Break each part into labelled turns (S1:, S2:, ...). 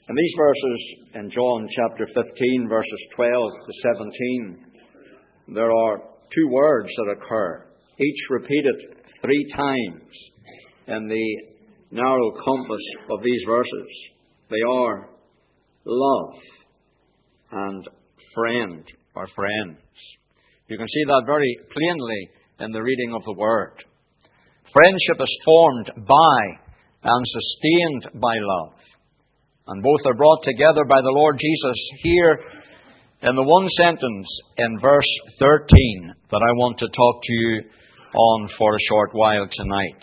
S1: In these verses, in John chapter 15, verses 12 to 17, there are two words that occur, each repeated 3 times in the narrow compass of these verses. They are love and friend or friends. You can see that very plainly in the reading of the Word. Friendship is formed by and sustained by love. And both are brought together by the Lord Jesus here in the one sentence in verse 13 that I want to talk to you on for a short while tonight.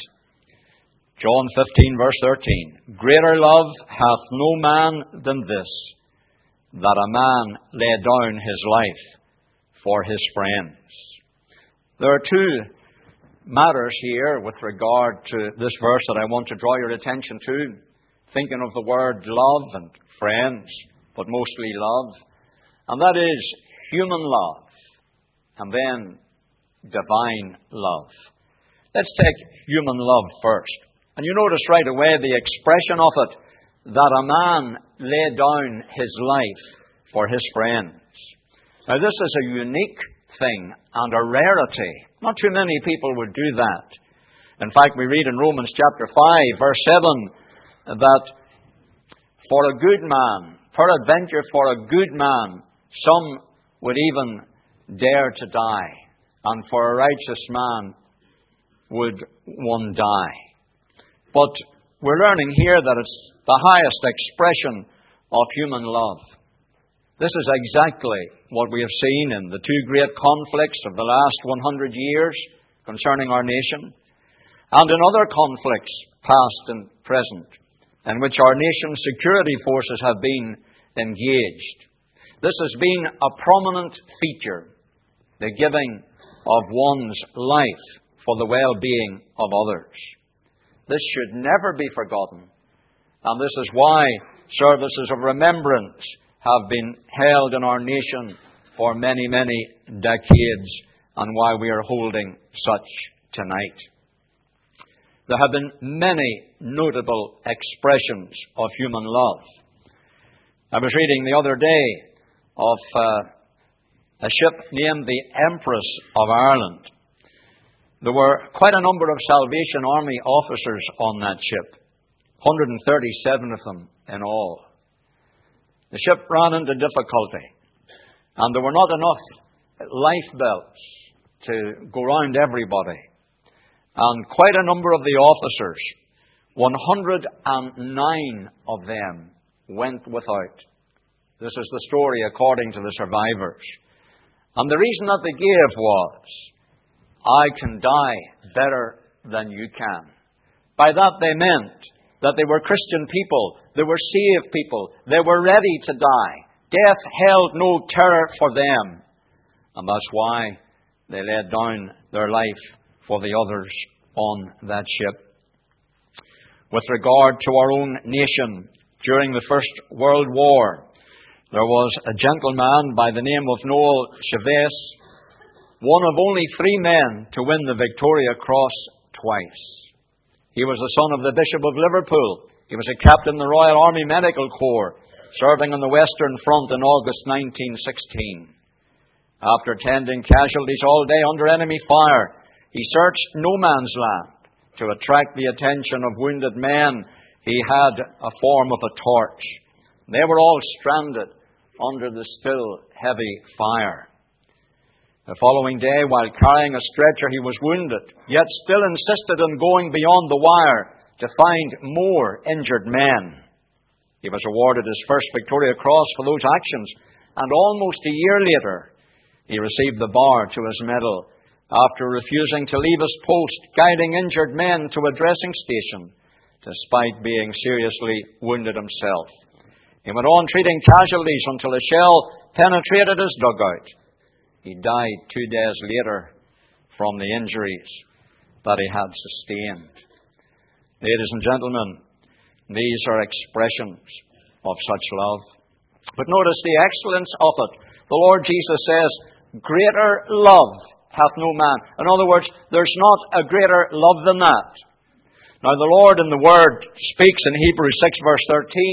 S1: John 15, verse 13. Greater love hath no man than this, that a man lay down his life for his friends. There are two matters here with regard to this verse that I want to draw your attention to. Thinking of the word love and friends, but mostly love. And that is human love and then divine love. Let's take human love first. And you notice right away the expression of it, that a man lay down his life for his friends. Now this is a unique thing and a rarity. Not too many people would do that. In fact, we read in Romans chapter 5, verse 7, that for a good man, peradventure for a good man, some would even dare to die, and for a righteous man would one die. But we're learning here that it's the highest expression of human love. This is exactly what we have seen in the two great conflicts of the last 100 years concerning our nation, and in other conflicts, past and present, in which our nation's security forces have been engaged. This has been a prominent feature, the giving of one's life for the well-being of others. This should never be forgotten, and this is why services of remembrance have been held in our nation for many, many decades, and why we are holding such tonight. There have been many notable expressions of human love. I was reading the other day of a ship named the Empress of Ireland. There were quite a number of Salvation Army officers on that ship, 137 of them in all. The ship ran into difficulty, and there were not enough life belts to go round everybody. And quite a number of the officers, 109 of them, went without. This is the story according to the survivors. And the reason that they gave was, I can die better than you can. By that they meant that they were Christian people, they were saved people, they were ready to die. Death held no terror for them. And that's why they laid down their life for the others on that ship. With regard to our own nation, during the First World War, there was a gentleman by the name of Noel Chevesque, one of only 3 men to win the Victoria Cross twice. He was the son of the Bishop of Liverpool. He was a captain in the Royal Army Medical Corps, serving on the Western Front in August 1916. After tending casualties all day under enemy fire, he searched no man's land. To attract the attention of wounded men, he had a form of a torch. They were all stranded under the still heavy fire. The following day, while carrying a stretcher, he was wounded, yet still insisted on going beyond the wire to find more injured men. He was awarded his first Victoria Cross for those actions, and almost a year later, he received the bar to his medal after refusing to leave his post guiding injured men to a dressing station, despite being seriously wounded himself. He went on treating casualties until a shell penetrated his dugout. He died 2 days later from the injuries that he had sustained. Ladies and gentlemen, these are expressions of such love. But notice the excellence of it. The Lord Jesus says, greater love hath no man. In other words, there's not a greater love than that. Now the Lord in the Word speaks in Hebrews 6 verse 13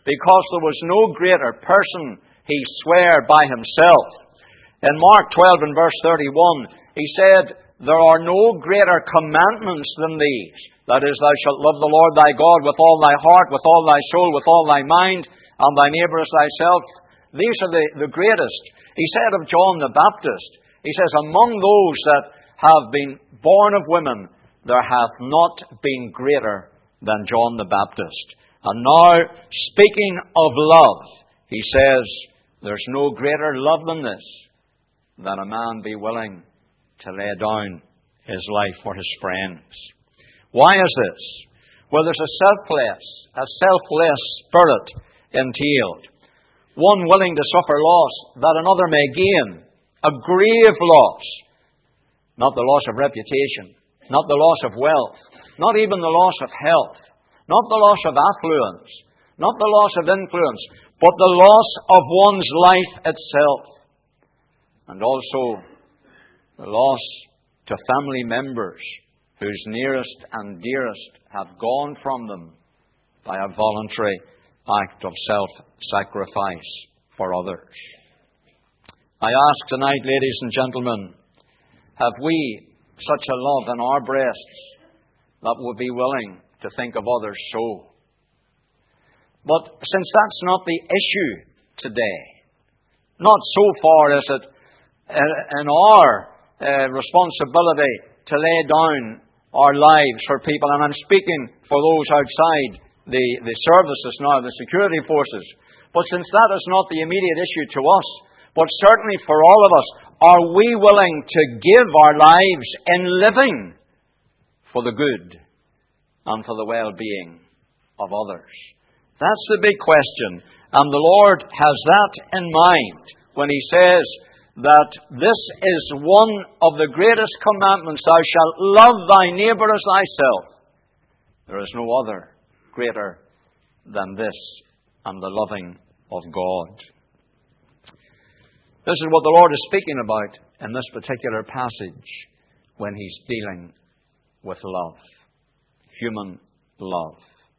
S1: because there was no greater person, he sware by himself. In Mark 12 and verse 31, he said, there are no greater commandments than these. That is, thou shalt love the Lord thy God with all thy heart, with all thy soul, with all thy mind, and thy neighbour as thyself. These are the greatest. He said of John the Baptist, he says, among those that have been born of women, there hath not been greater than John the Baptist. And now, speaking of love, he says, there's no greater love than this, that a man be willing to lay down his life for his friends. Why is this? Well, there's a selfless spirit entailed. One willing to suffer loss that another may gain. A grave loss. Not the loss of reputation. Not the loss of wealth. Not even the loss of health. Not the loss of affluence. Not the loss of influence. But the loss of one's life itself. And also the loss to family members whose nearest and dearest have gone from them by a voluntary act of self-sacrifice for others. I ask tonight, ladies and gentlemen, have we such a love in our breasts that would be willing to think of others so? But since that's not the issue today, not so far is it in our responsibility to lay down our lives for people, and I'm speaking for those outside the services now, the security forces. But since that is not the immediate issue to us, but certainly for all of us, are we willing to give our lives in living for the good and for the well-being of others? That's the big question. And the Lord has that in mind when He says that this is one of the greatest commandments. Thou shalt love thy neighbour as thyself. There is no other greater than this, and the loving of God. This is what the Lord is speaking about in this particular passage when He's dealing with love, human love.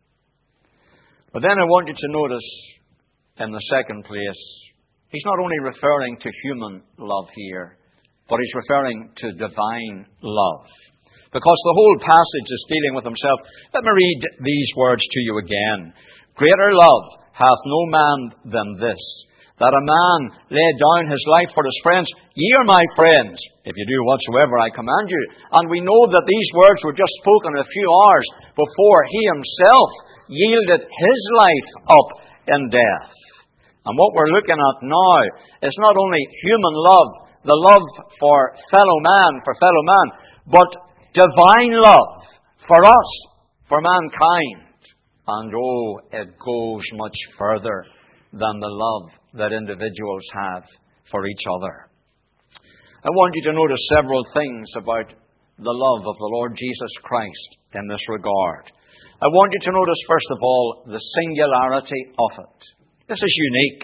S1: But then I want you to notice in the second place, He's not only referring to human love here, but He's referring to divine love. Because the whole passage is dealing with Himself. Let me read these words to you again. Greater love hath no man than this, that a man lay down his life for his friends. Ye are my friends, if you do whatsoever I command you. And we know that these words were just spoken a few hours before He Himself yielded His life up in death. And what we're looking at now is not only human love, the love for fellow man, but divine love for us, for mankind. And oh, it goes much further than the love that individuals have for each other. I want you to notice several things about the love of the Lord Jesus Christ in this regard. I want you to notice, first of all, the singularity of it. This is unique.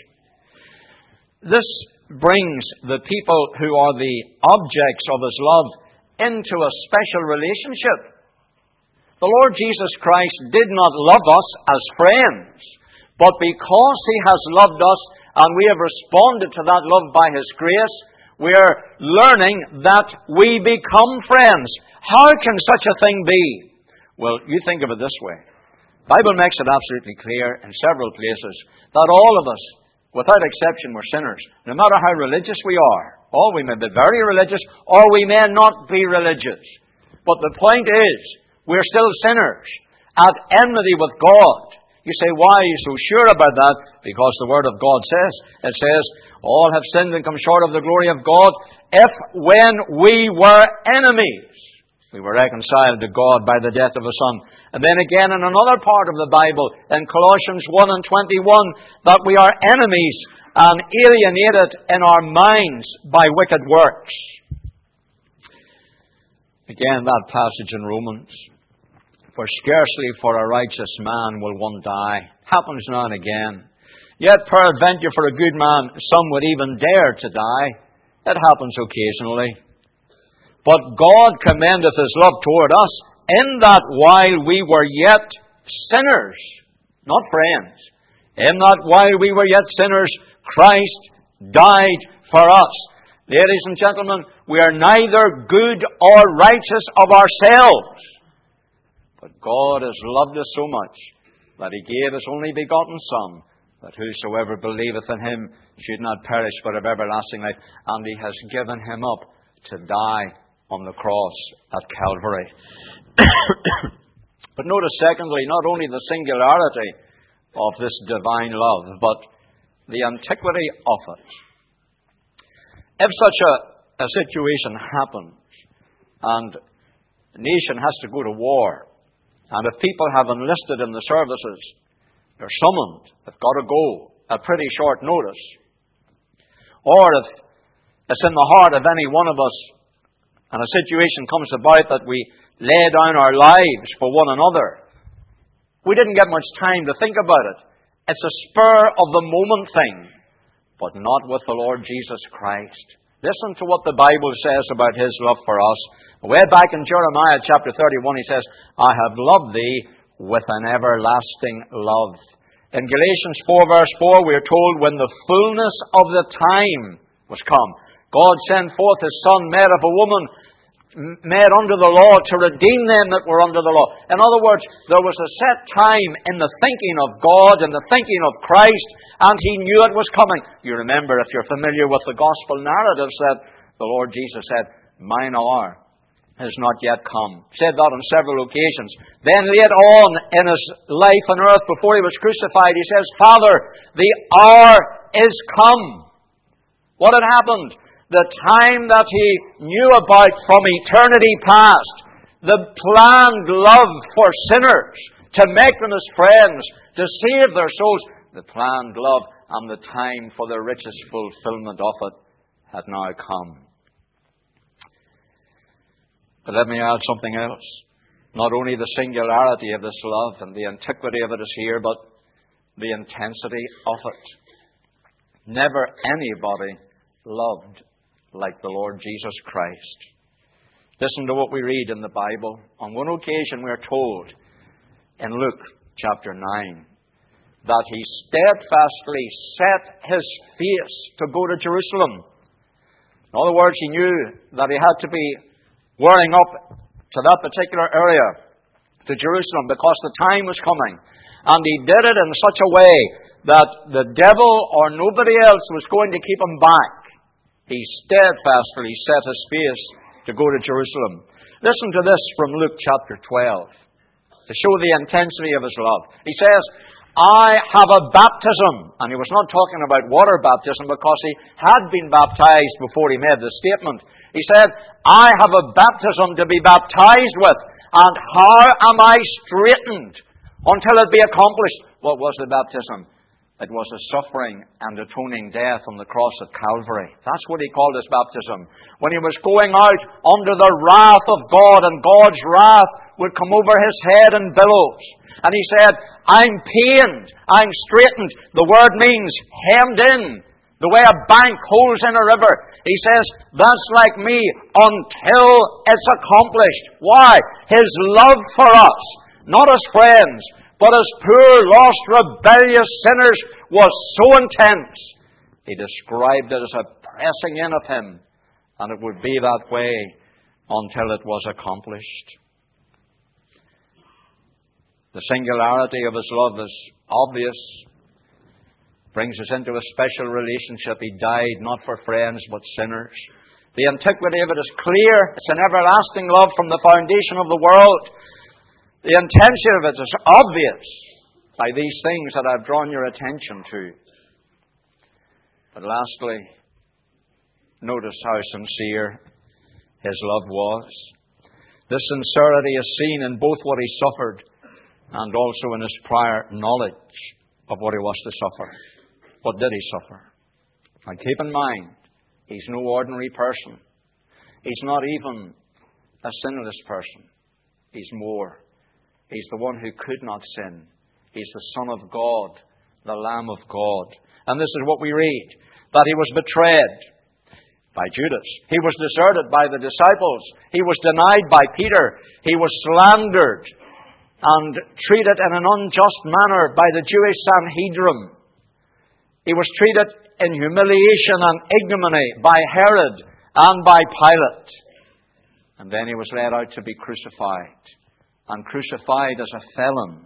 S1: This brings the people who are the objects of His love into a special relationship. The Lord Jesus Christ did not love us as friends, but because He has loved us and we have responded to that love by His grace, we are learning that we become friends. How can such a thing be? Well, you think of it this way. The Bible makes it absolutely clear in several places that all of us, without exception, we're sinners. No matter how religious we are. Oh, we may be very religious, or we may not be religious. But the point is, we're still sinners, at enmity with God. You say, why are you so sure about that? Because the Word of God says, it says, all have sinned and come short of the glory of God, if when we were enemies, we were reconciled to God by the death of His Son. And then again in another part of the Bible, in Colossians 1 and 21, that we are enemies and alienated in our minds by wicked works. Again, that passage in Romans. For scarcely for a righteous man will one die. Happens now and again. Yet peradventure for a good man some would even dare to die. It happens occasionally. But God commendeth His love toward us, in that while we were yet sinners, not friends, In that while we were yet sinners, Christ died for us. Ladies and gentlemen, we are neither good or righteous of ourselves. But God has loved us so much that He gave His only begotten Son, that whosoever believeth in Him should not perish but have everlasting life. And He has given Him up to die on the cross at Calvary. But notice, secondly, not only the singularity of this divine love, but the antiquity of it. If such a situation happens, and a nation has to go to war, and if people have enlisted in the services, they're summoned, they've got to go at pretty short notice. Or if it's in the heart of any one of us, and a situation comes about that we lay down our lives for one another, we didn't get much time to think about it. It's a spur-of-the-moment thing, but not with the Lord Jesus Christ. Listen to what the Bible says about His love for us. Way back in Jeremiah chapter 31, He says, I have loved thee with an everlasting love. In Galatians 4 verse 4, we are told, when the fullness of the time was come, God sent forth His Son, made of a woman, made under the law, to redeem them that were under the law. In other words, there was a set time in the thinking of God and the thinking of Christ, and He knew it was coming. You remember, if you're familiar with the gospel narratives, that the Lord Jesus said, mine hour has not yet come. He said that on several occasions. Then later on in His life on earth, before He was crucified, He says, Father, the hour is come. What had happened? The time that He knew about from eternity past, the planned love for sinners, to make them His friends, to save their souls, the planned love and the time for the richest fulfillment of it had now come. But let me add something else. Not only the singularity of this love and the antiquity of it is here, but the intensity of it. Never anybody loved like the Lord Jesus Christ. Listen to what we read in the Bible. On one occasion we are told in Luke chapter 9 that He steadfastly set His face to go to Jerusalem. In other words, He knew that He had to be whirling up to that particular area, to Jerusalem, because the time was coming. And He did it in such a way that the devil or nobody else was going to keep Him back. He steadfastly set His face to go to Jerusalem. Listen to this from Luke chapter 12, to show the intensity of His love. He says, I have a baptism. And He was not talking about water baptism, because He had been baptized before He made the statement. He said, I have a baptism to be baptized with, and how am I straitened until it be accomplished? What was the baptism? It was a suffering and atoning death on the cross at Calvary. That's what He called His baptism. When He was going out under the wrath of God, and God's wrath would come over His head in billows. And He said, I'm pained, I'm straitened. The word means hemmed in, the way a bank holds in a river. He says, that's like me until it's accomplished. Why? His love for us, not as friends, but as poor, lost, rebellious sinners, was so intense. He described it as a pressing in of Him, and it would be that way until it was accomplished. The singularity of His love is obvious. Brings us into a special relationship. He died not for friends, but sinners. The antiquity of it is clear. It's an everlasting love from the foundation of the world. The intention of it is obvious by these things that I've drawn your attention to. But lastly, notice how sincere His love was. This sincerity is seen in both what He suffered and also in His prior knowledge of what He was to suffer. What did He suffer? And keep in mind, He's no ordinary person. He's not even a sinless person. He's more. He's the one who could not sin. He's the Son of God, the Lamb of God. And this is what we read, that He was betrayed by Judas. He was deserted by the disciples. He was denied by Peter. He was slandered. and treated in an unjust manner by the Jewish Sanhedrin. He was treated in humiliation and ignominy by Herod and by Pilate. And then he was led out to be crucified, and crucified as a felon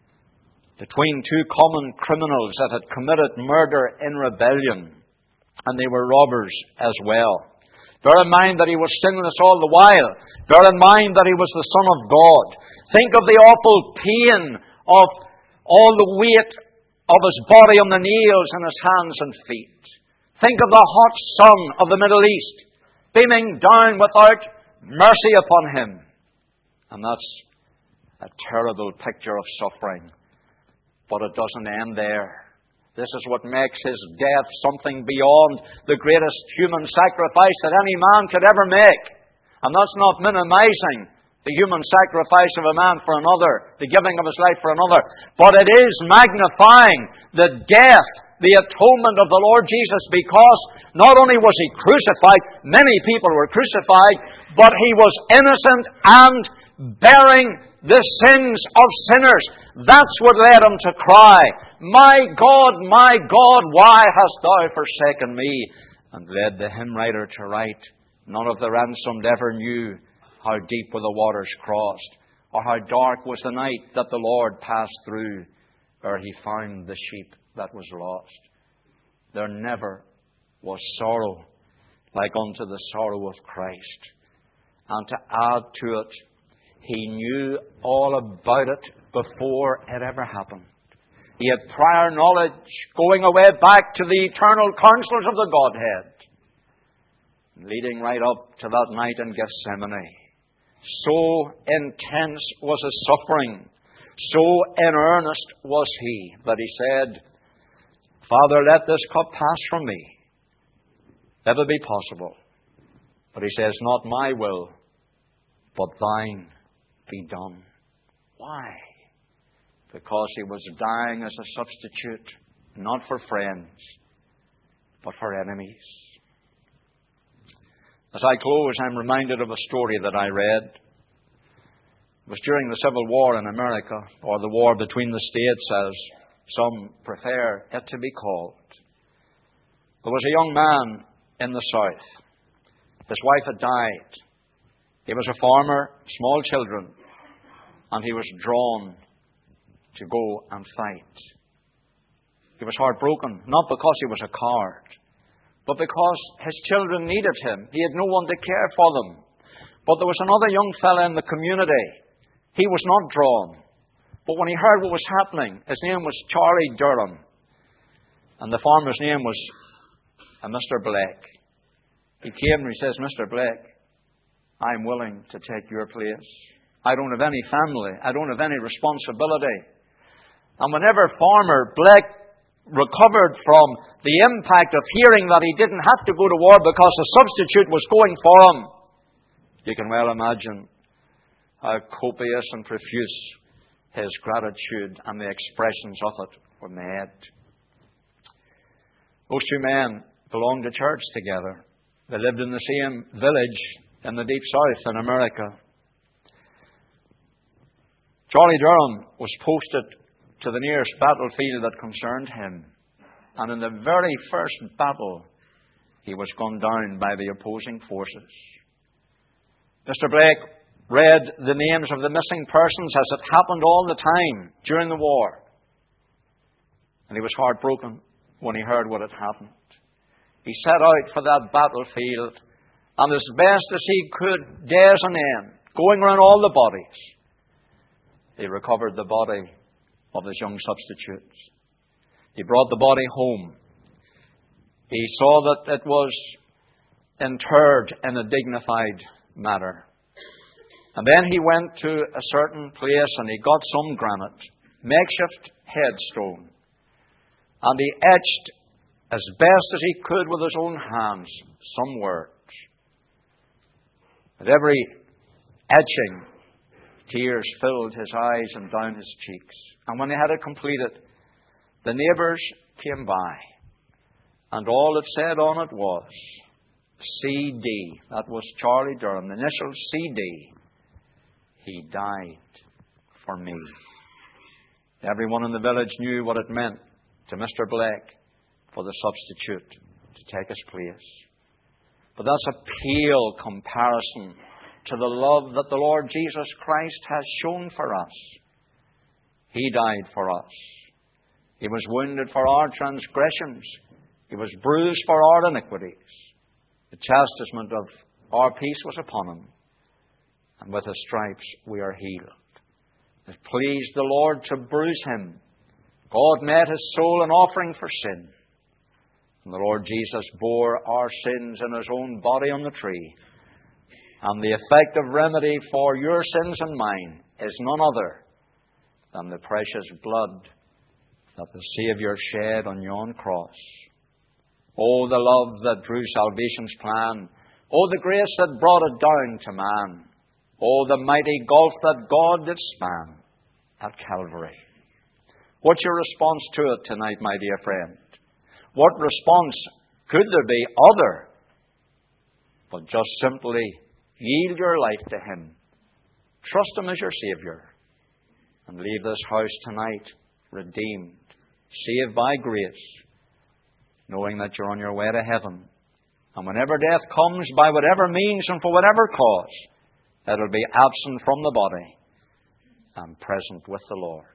S1: between two common criminals that had committed murder in rebellion, and they were robbers as well. Bear in mind that he was sinless all the while. Bear in mind that he was the Son of God. Think of the awful pain of all the weight of his body on the nails in his hands and feet. Think of the hot sun of the Middle East beaming down without mercy upon him. And that's a terrible picture of suffering. But it doesn't end there. This is what makes his death something beyond the greatest human sacrifice that any man could ever make. And that's not minimizing the human sacrifice of a man for another, the giving of his life for another. But it is magnifying the death, the atonement of the Lord Jesus, because not only was he crucified, many people were crucified, but he was innocent and bearing the sins of sinners. That's what led him to cry, my God, why hast thou forsaken me? And led the hymn writer to write, none of the ransomed ever knew how deep were the waters crossed, or how dark was the night that the Lord passed through, ere he found the sheep that was lost. There never was sorrow like unto the sorrow of Christ. And to add to it, he knew all about it before it ever happened. He had prior knowledge going away back to the eternal counsels of the Godhead, leading right up to that night in Gethsemane. So intense was his suffering, so in earnest was he, that he said, Father, let this cup pass from me, if it be possible. But he says, not my will, but thine be done. Why? Because he was dying as a substitute, not for friends, but for enemies. As I close, I'm reminded of a story that I read. It was during the Civil War in America, or the war between the states, as some prefer it to be called. There was a young man in the South. His wife had died. He was a farmer, small children, and he was drawn to go and fight. He was heartbroken, not because he was a coward, but because his children needed him. He had no one to care for them. But there was another young fellow in the community. He was not drawn. But when he heard what was happening, his name was Charlie Durham. And the farmer's name was Mr. Blake. He came and he says, Mr. Blake, I'm willing to take your place. I don't have any family. I don't have any responsibility. And whenever Farmer Blake recovered from the impact of hearing that he didn't have to go to war because a substitute was going for him, you can well imagine how copious and profuse his gratitude and the expressions of it were made. Those two men belonged to church together. They lived in the same village in the deep south in America. Charlie Durham was posted to the nearest battlefield that concerned him. And in the very first battle, he was gunned down by the opposing forces. Mr. Blake read the names of the missing persons as it happened all the time during the war. And he was heartbroken when he heard what had happened. He set out for that battlefield, and as best as he could, days on end, going around all the bodies, he recovered the body of his young substitutes. He brought the body home. He saw that it was interred in a dignified manner. And then he went to a certain place and he got some granite, makeshift headstone, and he etched as best as he could with his own hands some words. At every etching, tears filled his eyes and down his cheeks. And when he had it completed, the neighbours came by, and all it said on it was C.D. That was Charlie Durham, the initial C.D. He died for me. Everyone in the village knew what it meant to Mr. Blake for the substitute to take his place. But that's a pale comparison to the love that the Lord Jesus Christ has shown for us. He died for us. He was wounded for our transgressions. He was bruised for our iniquities. The chastisement of our peace was upon him, and with his stripes we are healed. It pleased the Lord to bruise him. God made his soul an offering for sin. And the Lord Jesus bore our sins in his own body on the tree. And the effective remedy for your sins and mine is none other than the precious blood that the Saviour shed on yon cross. Oh, the love that drew salvation's plan. Oh, the grace that brought it down to man. Oh, the mighty gulf that God did span at Calvary. What's your response to it tonight, my dear friend? What response could there be other but just simply yield your life to Him, trust Him as your Saviour, and leave this house tonight redeemed, saved by grace, knowing that you're on your way to heaven. And whenever death comes, by whatever means and for whatever cause, it'll be absent from the body and present with the Lord.